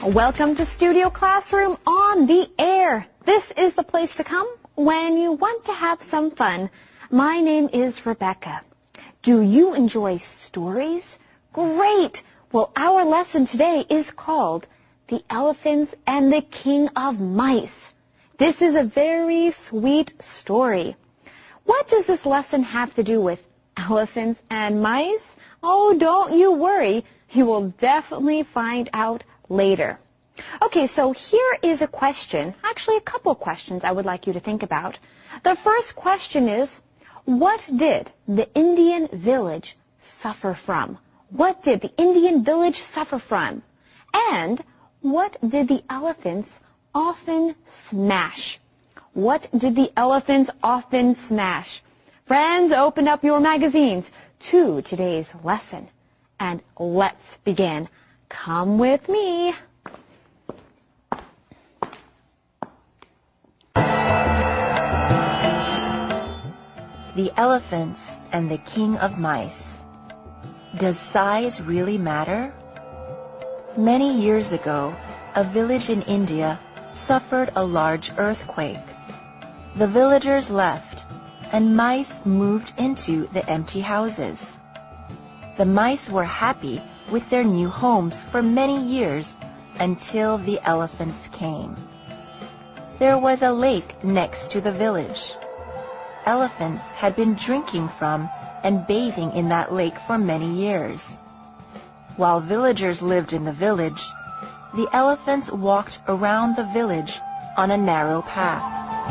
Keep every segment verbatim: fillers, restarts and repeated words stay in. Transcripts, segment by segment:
Welcome to Studio Classroom on the air. This is the place to come when you want to have some fun. My name is Rebecca. Do you enjoy stories? Great! Well, our lesson today is called The Elephants and the King of Mice. This is a very sweet story. What does this lesson have to do with elephants and mice? Oh, don't you worry. You will definitely find out later. Okay, so here is a question, actually a couple of questions I would like you to think about. The first question is, what did the Indian village suffer from? What did the Indian village suffer from? And what did the elephants often smash? What did the elephants often smash? Friends, open up your magazines to today's lesson. And let's begin. Come with me. The Elephants and the King of Mice. Does size really matter? Many years ago, a village in India suffered a large earthquake. The villagers left, and mice moved into the empty houses. The mice were happy with their new homes for many years until the elephants came. There was a lake next to the village. Elephants had been drinking from and bathing in that lake for many years. While villagers lived in the village, the elephants walked around the village on a narrow path.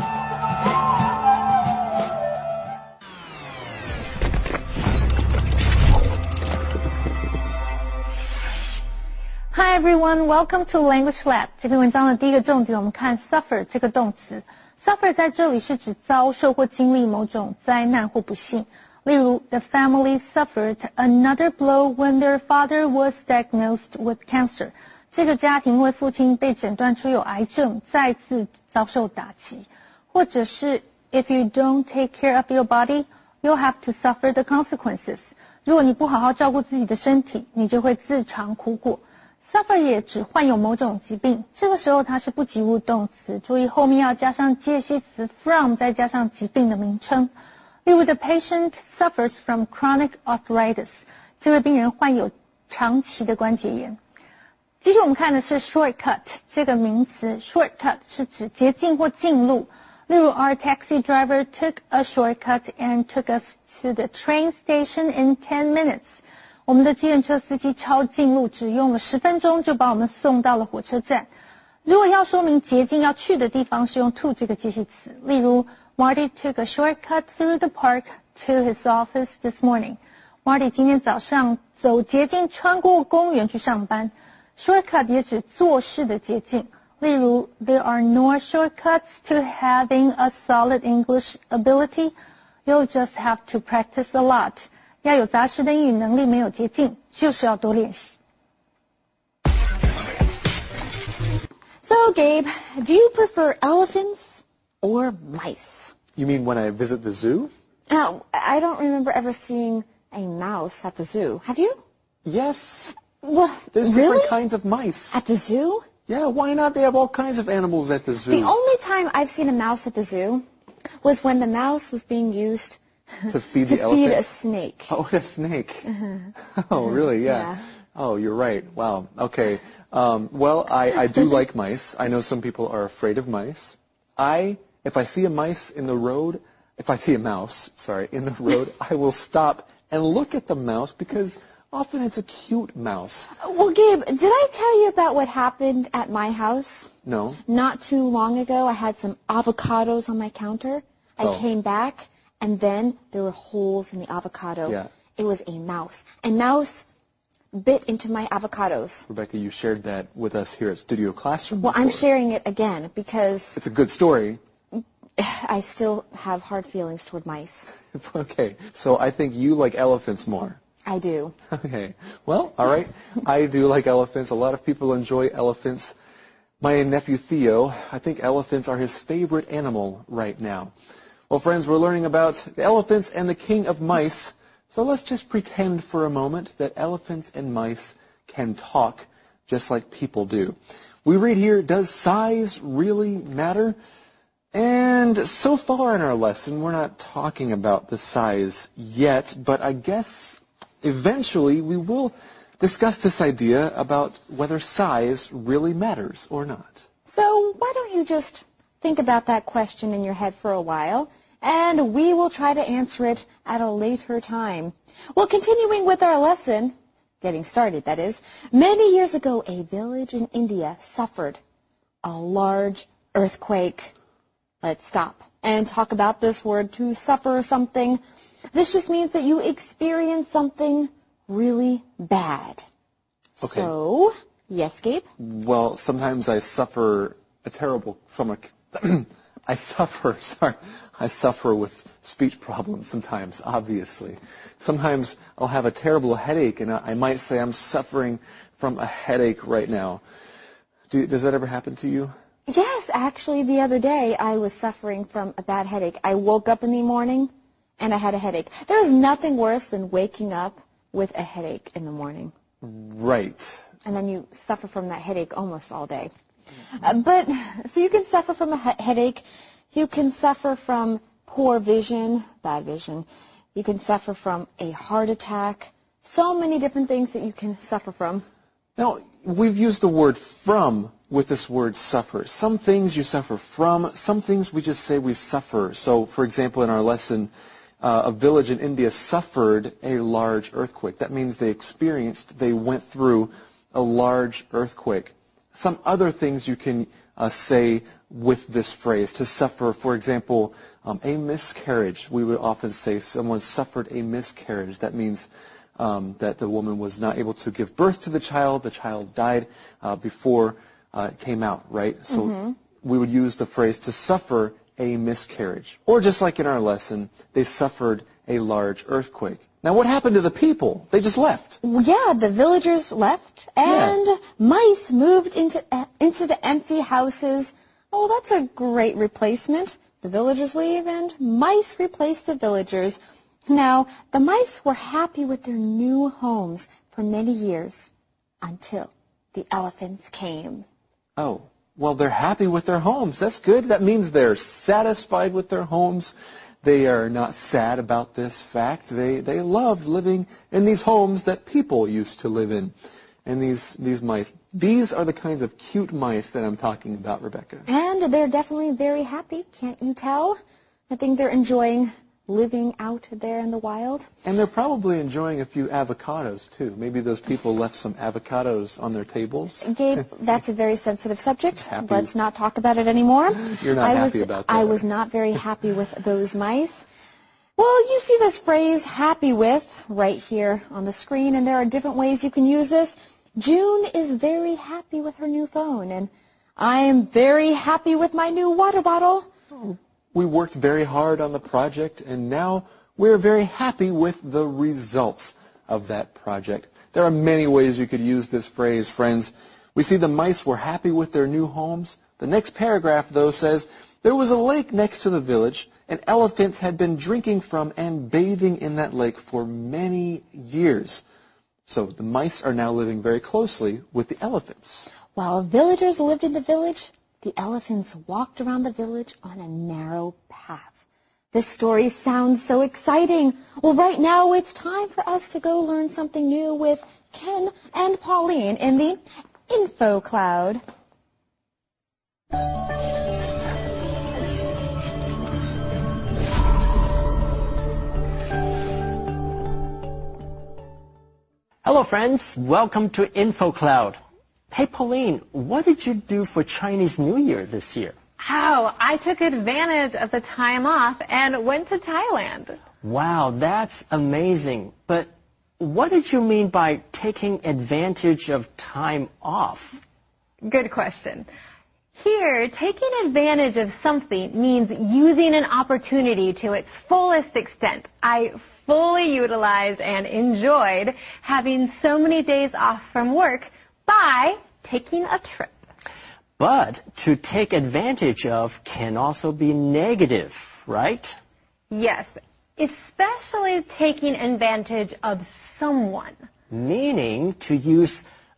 Hi everyone, welcome to Language Lab. 这篇文章的第一个重点，我们看 suffer 这个动词。Suffer 在这里是指遭受或经历某种灾难或不幸。例如 ，The family suffered another blow when their father was diagnosed with cancer. 这个家庭因为父亲被诊断出有癌症，再次遭受打击。或者是 If you don't take care of your body, you'll have to suffer the consequences. 如果你不好好照顾自己的身体，你就会自尝苦果。Suffer 也指患有某种疾病，这个时候它是不及物动词，注意后面要加上介系词 from， 再加上疾病的名称。例如 The patient suffers from chronic arthritis， 这位病人患有长期的关节炎。继续我们看的是 shortcut 这个名词 ，shortcut 是指捷径或径路。例如 Our taxi driver took a shortcut and took us to the train station in ten minutes。我们的计程车司机抄近路，只用了十分钟就把我们送到了火车站。如果要说明捷径要去的地方，是用 to 这个介系词。例如 Marty took a shortcut through the park to his office this morning. Marty 今天早上走捷径穿过公园去上班。Shortcut 也指做事的捷径。例如 There are no shortcuts to having a solid English ability. You'll just have to practice a lot.要有扎实的英语能力没有捷径，就是要多练习。So, Gabe, do you prefer elephants or mice? You mean when I visit the zoo? Oh, I don't remember ever seeing a mouse at the zoo. Have you? Yes. Well, There's really? different kinds of mice. At the zoo? Yeah, why not? They have all kinds of animals at the zoo. The only time I've seen a mouse at the zoo was when the mouse was being used to feed the to elephant? feed a snake. Oh, a snake. Uh-huh. Oh, really? Yeah. yeah. Oh, you're right. Wow. Okay. Um, well, I, I do like mice. I know some people are afraid of mice. I, if I see a mice in the road, if I see a mouse, sorry, in the road, I will stop and look at the mouse because often it's a cute mouse. Well, Gabe, did I tell you about what happened at my house? No. Not too long ago, I had some avocados on my counter. I Oh. came back, and then there were holes in the avocado. Yeah. It was a mouse. A mouse bit into my avocados. Rebecca, you shared that with us here at Studio Classroom Well, before. I'm sharing it again because It's a good story. I still have hard feelings toward mice. Okay. So I think you like elephants more. I do. Okay. Well, all right. I do like elephants. A lot of people enjoy elephants. My nephew Theo, I think elephants are his favorite animal right now. Well, friends, we're learning about the elephants and the king of mice. So let's just pretend for a moment that elephants and mice can talk. just like people do. We read here, does size really matter? And so far in our lesson, we're not talking about the size yet, but I guess eventually we will discuss this idea about whether size really matters or not. So why don't you just think about that question in your head for a while, and we will try to answer it at a later time. Well, continuing with our lesson, getting started, that is, many years ago, a village in India suffered a large earthquake. Let's stop and talk about this word, to suffer something. This just means that you experience something really bad. Okay. So, yes, Gabe? Well, sometimes I suffer a terrible from a I suffer, sorry, I suffer with speech problems sometimes, obviously. Sometimes I'll have a terrible headache, and I might say I'm suffering from a headache right now. Do, does that ever happen to you? Yes, actually, the other day I was suffering from a bad headache. I woke up in the morning, and I had a headache. There is nothing worse than waking up with a headache in the morning. Right. And then you suffer from that headache almost all day. Uh, but, so you can suffer from a he- headache. You can suffer from poor vision, bad vision. You can suffer from a heart attack. So many different things that you can suffer from. Now, we've used the word from with this word suffer. Some things you suffer from, some things we just say we suffer. So, for example, in our lesson, uh, a village in India suffered a large earthquake. That means they experienced, they went through a large earthquake. Some other things you can uh, say with this phrase, to suffer, for example, um, a miscarriage. We would often say someone suffered a miscarriage. That means um, that the woman was not able to give birth to the child. The child died uh, before uh, it came out, right? So mm-hmm. we would use the phrase to suffer a miscarriage. Or just like in our lesson, they suffered a large earthquake. Now, what happened to the people? They just left. Yeah, the villagers left, and yeah. mice moved into uh, into the empty houses. Oh, that's a great replacement. The villagers leave, and mice replace the villagers. Now, the mice were happy with their new homes for many years, until the elephants came. Oh, well, they're happy with their homes. That's good. That means they're satisfied with their homes. They are not sad about this fact. They they loved living in these homes that people used to live in. And these, these mice, these are the kinds of cute mice that I'm talking about, Rebecca. And they're definitely very happy, can't you tell? I think they're enjoying living out there in the wild. And they're probably enjoying a few avocados, too. Maybe those people left some avocados on their tables. Gabe, that's a very sensitive subject. Happy. Let's not talk about it anymore. You're not I happy was, about that. I was not very happy with those mice. Well, you see this phrase, happy with, right here on the screen, and there are different ways you can use this. June is very happy with her new phone, and I am very happy with my new water bottle. Oh. We worked very hard on the project, and now we're very happy with the results of that project. There are many ways you could use this phrase, friends. We see the mice were happy with their new homes. The next paragraph, though, says, there was a lake next to the village, and elephants had been drinking from and bathing in that lake for many years. So the mice are now living very closely with the elephants. While villagers lived in the village, the elephants walked around the village on a narrow path. This story sounds so exciting. Well, right now it's time for us to go learn something new with Ken and Pauline in the Info Cloud. Hello, friends. Welcome to Info Cloud. Hey, Pauline, what did you do for Chinese New Year this year? Oh, I took advantage of the time off and went to Thailand. Wow, that's amazing. But what did you mean by taking advantage of time off? Good question. Here, taking advantage of something means using an opportunity to its fullest extent. I fully utilized and enjoyed having so many days off from work by taking a trip. But to take advantage of can also be negative, right? Yes, especially taking advantage of someone. Meaning to use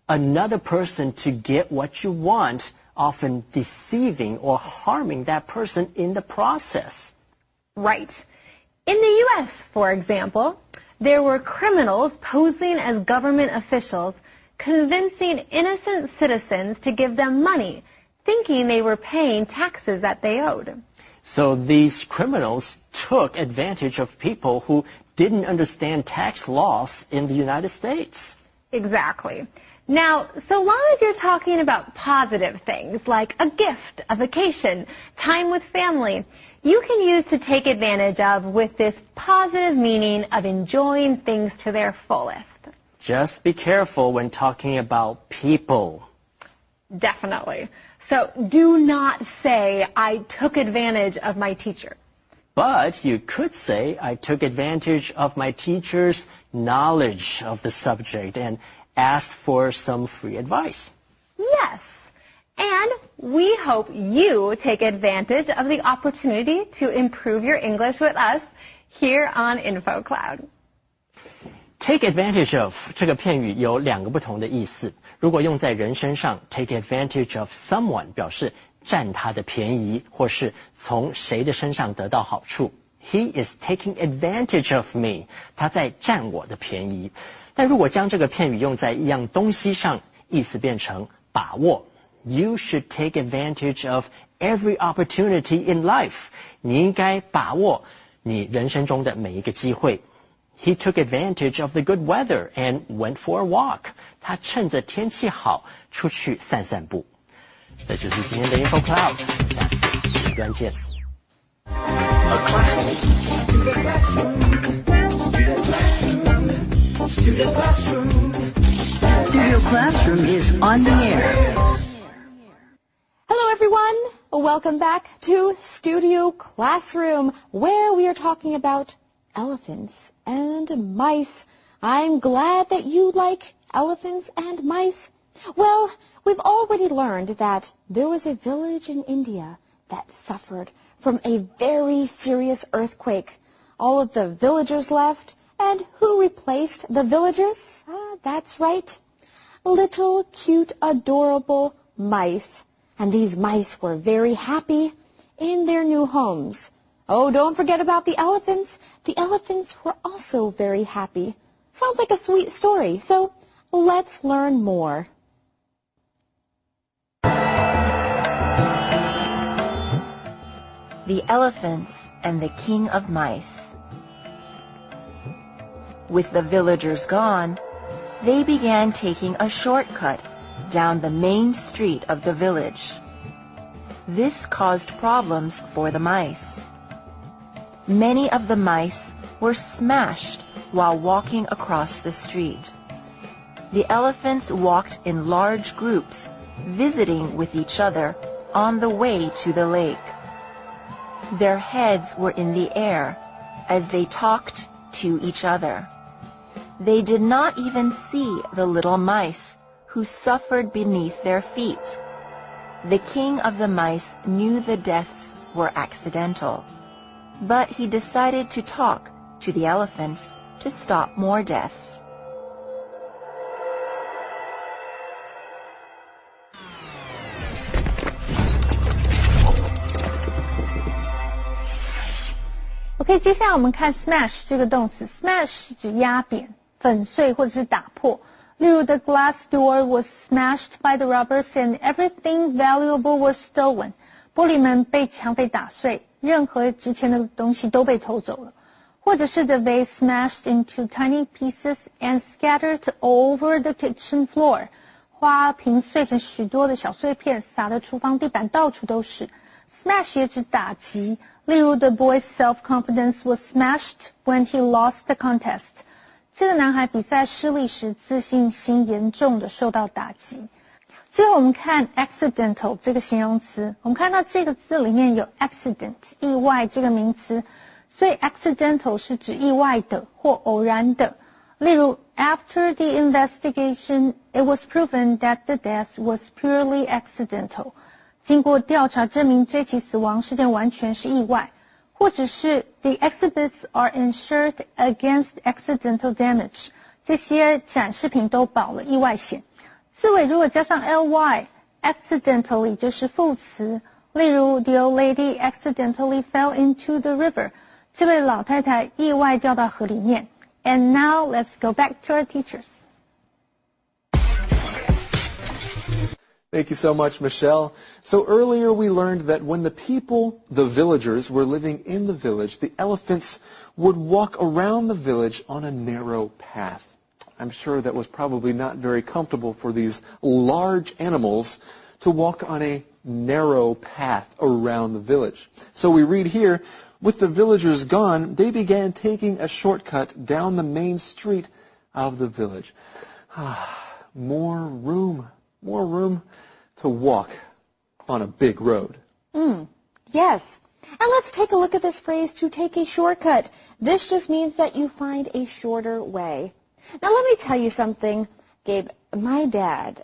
another person to get what you want, often deceiving or harming that person in the process. Right. In the U S, for example, there were criminals posing as government officials, convincing innocent citizens to give them money, thinking they were paying taxes that they owed. So these criminals took advantage of people who didn't understand tax laws in the United States. Exactly. Now, so long as you're talking about positive things like a gift, a vacation, time with family, you can use to take advantage of with this positive meaning of enjoying things to their fullest. Just be careful when talking about people. Definitely. So do not say, I took advantage of my teacher. But you could say, I took advantage of my teacher's knowledge of the subject and asked for some free advice. Yes. And we hope you take advantage of the opportunity to improve your English with us here on InfoCloud. Take advantage of 这个片语有两个不同的意思。如果用在人身上 ，take advantage of someone 表示占他的便宜，或是从谁的身上得到好处。He is taking advantage of me. 他在占我的便宜。但如果将这个片语用在一样东西上，意思变成把握。You should take advantage of every opportunity in life. 你应该把握你人生中的每一个机会。He took advantage of the good weather and went for a walk. 他趁着天气好出去散散步。这就是今天的 InfoCloud， 下次时段见。 A classic student classroom. Student classroom. Studio Classroom is on the air. Hello everyone, welcome back to Studio Classroom, where we are talking about elephants and mice. I'm glad that you like elephants and mice. Well, we've already learned that there was a village in India that suffered from a very serious earthquake. All of the villagers left, and who replaced the villagers? Ah, that's right. Little, cute, adorable mice. And these mice were very happy in their new homes. Oh, don't forget about the elephants. The elephants were also very happy. Sounds like a sweet story, so let's learn more. The Elephants and the King of Mice. With the villagers gone, they began taking a shortcut down the main street of the village. This caused problems for the mice. Many of the mice were smashed while walking across the street. The elephants walked in large groups, visiting with each other on the way to the lake. Their heads were in the air as they talked to each other. They did not even see the little mice who suffered beneath their feet. The king of the mice knew the deaths were accidental, but he decided to talk to the elephants to stop more deaths. OK， 接下来我们看 smash 这个动词。smash 是指压扁、粉碎或者是打破。例如 the glass door was smashed by the robbers and everything valuable was stolen. 玻璃门被抢匪打碎，任何值钱的东西都被偷走了。或者是 the vase smashed into tiny pieces and scattered over the kitchen floor. 花瓶碎成许多的小碎片，撒的厨房地板到处都是。smash 也指打击。例如 the boy's self-confidence was smashed when he lost the contest. 这个男孩比赛失利时，自信心严重的受到打击。最后我们看 accidental 这个形容词，我们看到这个字里面有 accident 意外这个名词，所以 accidental 是指意外的或偶然的。例如 after the investigation, it was proven that the death was purely accidental. 经过调查证明这起死亡事件完全是意外。或者是 the exhibits are insured against accidental damage. 这些展示品都保了意外险。 字尾如果加上 ly，accidentally 就是副词。例如 the old lady accidentally fell into the river， 这位老太太意外掉到河里面。And now let's go back to our teachers. Thank you so much, Michelle. So earlier we learned that when the people, the villagers, were living in the village, the elephants would walk around the village on a narrow path. I'm sure that was probably not very comfortable for these large animals to walk on a narrow path around the village. So we read here, with the villagers gone, they began taking a shortcut down the main street of the village. More room, more room to walk on a big road. Mm, yes. And let's take a look at this phrase, to take a shortcut. This just means that you find a shorter way. Now let me tell you something, Gabe. My dad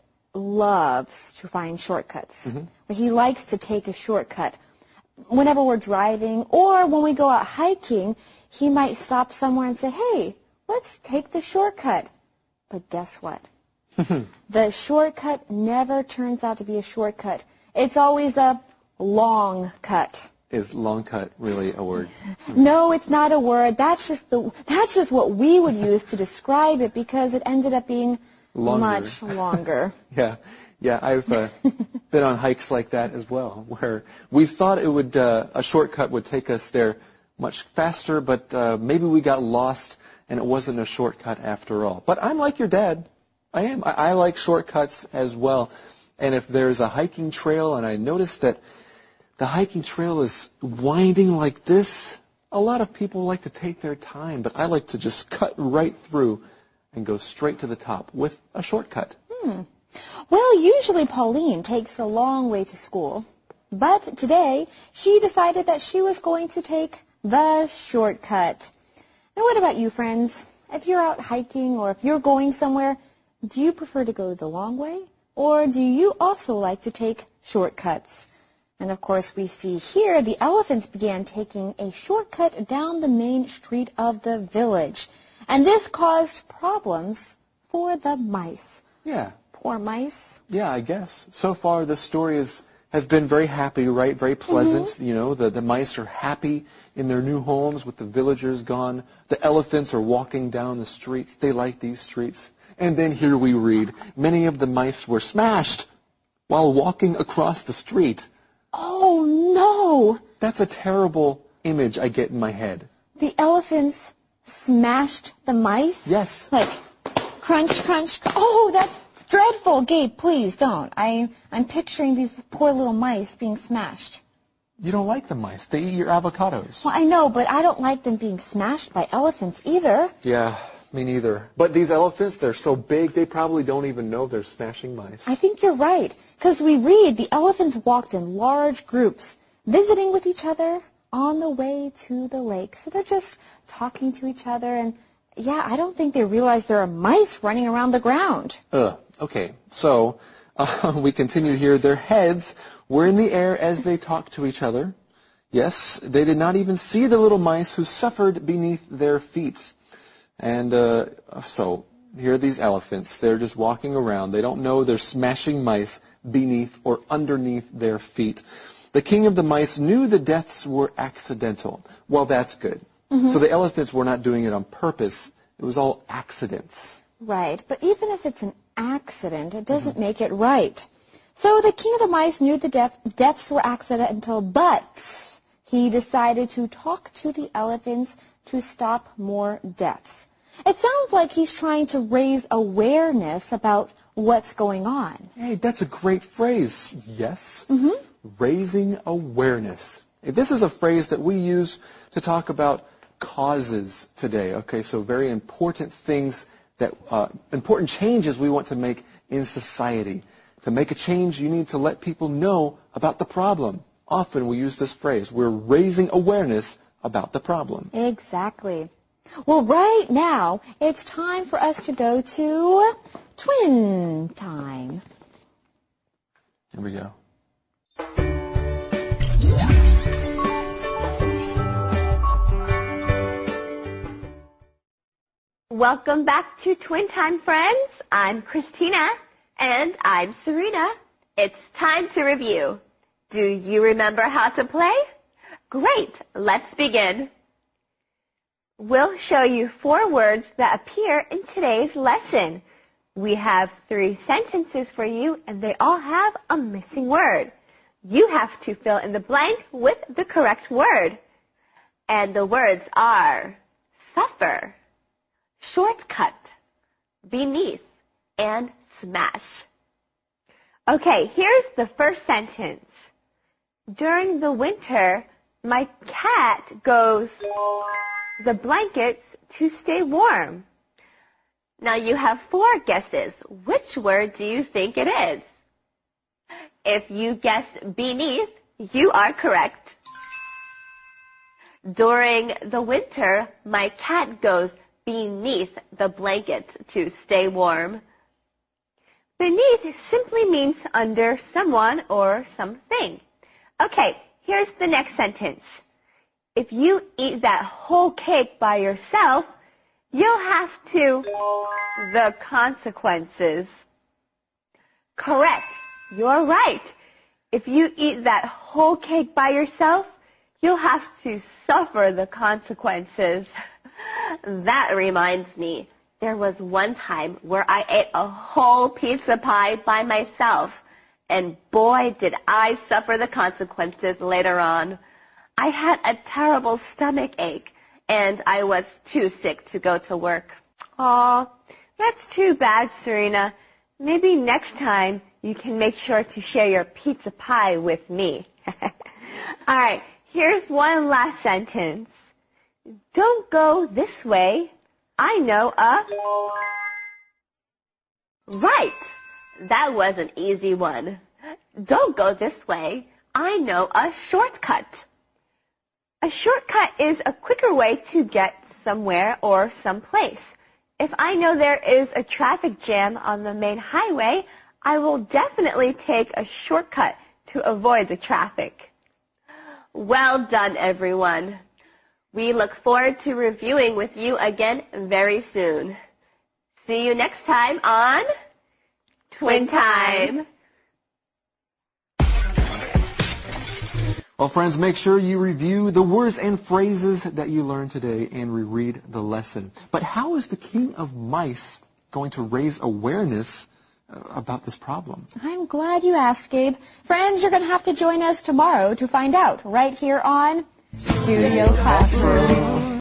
loves to find shortcuts. Mm-hmm. He likes to take a shortcut. Whenever we're driving or when we go out hiking, he might stop somewhere and say, hey, let's take the shortcut. But guess what? The shortcut never turns out to be a shortcut. It's always a long cut. Is long cut really a word? No, it's not a word. That's just the that's just what we would use to describe it because it ended up being longer. Much longer. yeah, yeah. I've uh, been on hikes like that as well, where we thought it would uh, a shortcut would take us there much faster, but uh, maybe we got lost and it wasn't a shortcut after all. But I'm like your dad. I am. I, I like shortcuts as well. And if there's a hiking trail and I notice that the hiking trail is winding like this, a lot of people like to take their time, but I like to just cut right through and go straight to the top with a shortcut. Hmm. Well, usually Pauline takes a long way to school, but today she decided that she was going to take the shortcut. Now, what about you, friends? If you're out hiking or if you're going somewhere, do you prefer to go the long way, or do you also like to take shortcuts? And of course, we see here the elephants began taking a shortcut down the main street of the village. And this caused problems for the mice. Yeah. Poor mice. Yeah, I guess. So far, this story is, has been very happy, right? Very pleasant. Mm-hmm. You know, the, the mice are happy in their new homes with the villagers gone. The elephants are walking down the streets. They like these streets. And then here we read, many of the mice were smashed while walking across the street. Oh, no. That's a terrible image I get in my head. The elephants smashed the mice? Yes. Like, crunch, crunch. Oh, that's dreadful. Gabe, please don't. I, I'm picturing these poor little mice being smashed. You don't like the mice. They eat your avocados. Well, I know, but I don't like them being smashed by elephants either. Yeah, me neither. But these elephants, they're so big, they probably don't even know they're smashing mice. I think you're right. Because we read the elephants walked in large groups, visiting with each other on the way to the lake. So they're just talking to each other. And, yeah, I don't think they realize there are mice running around the ground. Ugh. Okay, so uh, we continue here. Their heads were in the air as they talked to each other. Yes, they did not even see the little mice who suffered beneath their feet. And uh, so here are these elephants. They're just walking around. They don't know they're smashing mice beneath or underneath their feet. The king of the mice knew the deaths were accidental. Well, that's good. Mm-hmm. So the elephants were not doing it on purpose. It was all accidents. Right. But even if it's an accident, it doesn't mm-hmm. make it right. So the king of the mice knew the death, deaths were accidental, but he decided to talk to the elephants to stop more deaths. It sounds like he's trying to raise awareness about what's going on. Hey, that's a great phrase. Yes. Mm-hmm. Raising awareness. This is a phrase that we use to talk about causes today. Okay, so very important things that, uh, important changes we want to make in society. To make a change, you need to let people know about the problem. Often we use this phrase. We're raising awareness about the problem. Exactly. Well, right now, it's time for us to go to Twin Time. Here we go. Welcome back to Twin Time, friends. I'm Christina, And I'm Serena. It's time to review. Do you remember how to play? Great, let's begin. We'll show you four words that appear in today's lesson. We have three sentences for you, and they all have a missing word. You have to fill in the blank with the correct word. And the words are suffer, shortcut, beneath, and smash. Okay, here's the first sentence. During the winter, my cat goes the blankets to stay warm. Now you have four guesses. Which word do you think it is? If you guess beneath, you are correct. During the winter, my cat goes beneath the blankets to stay warm. Beneath simply means under someone or something. Okay, here's the next sentence. If you eat that whole cake by yourself, you'll have to the consequences. Correct. You're right. If you eat that whole cake by yourself, you'll have to suffer the consequences. That reminds me, there was one time where I ate a whole pizza pie by myself, and boy, did I suffer the consequences later on. I had a terrible stomach ache, and I was too sick to go to work. Aw, that's too bad, Serena. Maybe next time you can make sure to share your pizza pie with me. All right, here's one last sentence. Don't go this way. I know a... Right. That was an easy one. Don't go this way. I know a shortcut. A shortcut is a quicker way to get somewhere or someplace. If I know there is a traffic jam on the main highway, I will definitely take a shortcut to avoid the traffic. Well done, everyone. We look forward to reviewing with you again very soon. See you next time on Twin Time. Well, friends, make sure you review the words and phrases that you learned today and reread the lesson. But how is the King of Mice going to raise awareness uh, about this problem? I'm glad you asked, Gabe. Friends, you're going to have to join us tomorrow to find out, right here on Studio Classroom.